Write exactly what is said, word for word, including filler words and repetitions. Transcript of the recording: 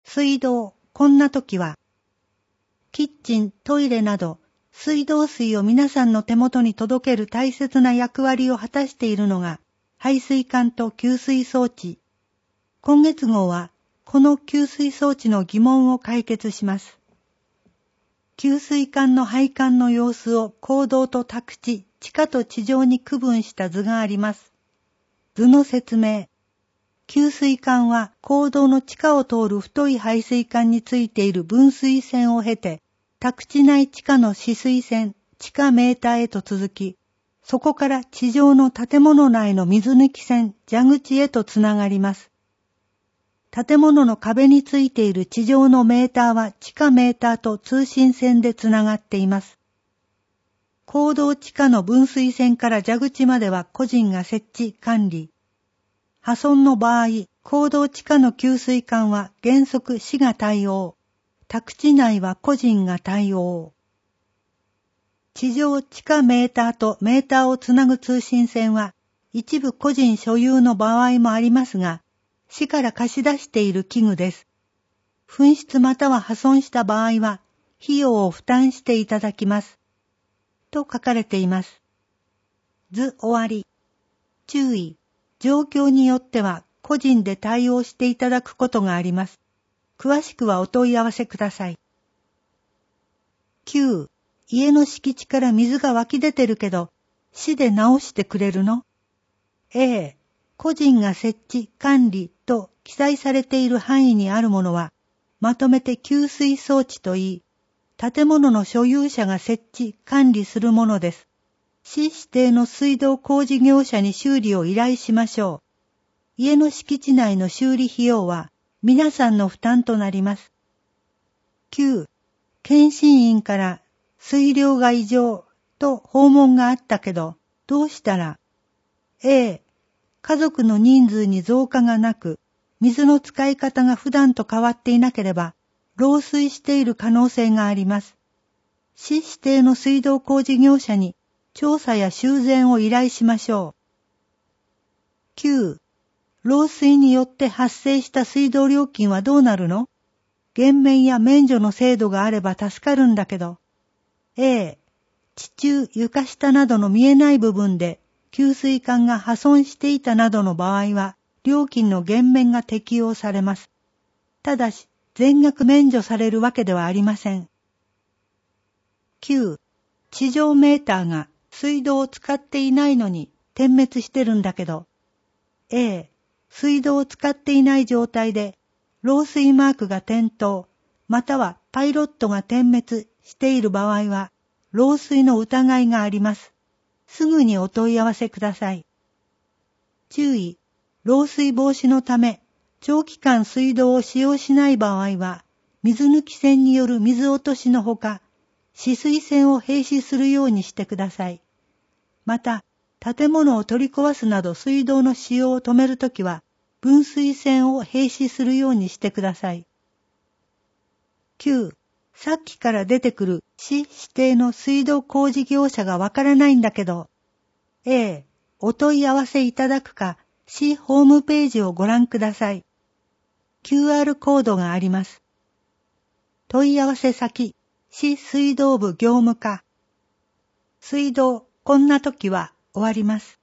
水道、こんな時は、キッチン、トイレなど、水道水を皆さんの手元に届ける大切な役割を果たしているのが、排水管と給水装置。今月号は、この給水装置の疑問を解決します。給水管の配管の様子を坑道と宅地、地下と地上に区分した図があります。図の説明。給水管は坑道の地下を通る太い排水管についている分水線を経て、宅地内地下の止水線、地下メーターへと続き、そこから地上の建物内の水抜き線、蛇口へとつながります。建物の壁についている地上のメーターは地下メーターと通信線でつながっています。坑道地下の分水線から蛇口までは個人が設置、管理。破損の場合、坑道地下の給水管は原則市が対応。宅地内は個人が対応。地上地下メーターとメーターをつなぐ通信線は一部個人所有の場合もありますが、市から貸し出している器具です。紛失または破損した場合は、費用を負担していただきます。と書かれています。図終わり。注意。状況によっては個人で対応していただくことがあります。詳しくはお問い合わせください。きゅう. 家の敷地から水が湧き出てるけど、市で直してくれるの？ A. 個人が設置、管理と記載されている範囲にあるものは、まとめて給水装置といい、建物の所有者が設置、管理するものです。市指定の水道工事業者に修理を依頼しましょう。家の敷地内の修理費用は皆さんの負担となります。きゅう. 検診員から水量が異常と訪問があったけど、どうしたら？ A. 家族の人数に増加がなく、水の使い方が普段と変わっていなければ、漏水している可能性があります。市指定の水道工事業者に調査や修繕を依頼しましょう。きゅう. 漏水によって発生した水道料金はどうなるの？減免や免除の制度があれば助かるんだけど。A. 地中、床下などの見えない部分で給水管が破損していたなどの場合は、料金の減免が適用されます。ただし、全額免除されるわけではありません。きゅう. 地上メーターが水道を使っていないのに点滅してるんだけど。A. 水道を使っていない状態で、漏水マークが点灯、またはパイロットが点滅している場合は、漏水の疑いがあります。すぐにお問い合わせください。注意。漏水防止のため、長期間水道を使用しない場合は、水抜き線による水落としのほか、止水線を閉止するようにしてください。また、建物を取り壊すなど水道の使用を止めるときは、分水線を閉止するようにしてください。きゅう. さっきから出てくる市指定の水道工事業者がわからないんだけど。A. お問い合わせいただくか、市ホームページをご覧ください。キューアール コードがあります。問い合わせ先、市水道部業務課。水道、こんな時は終わります。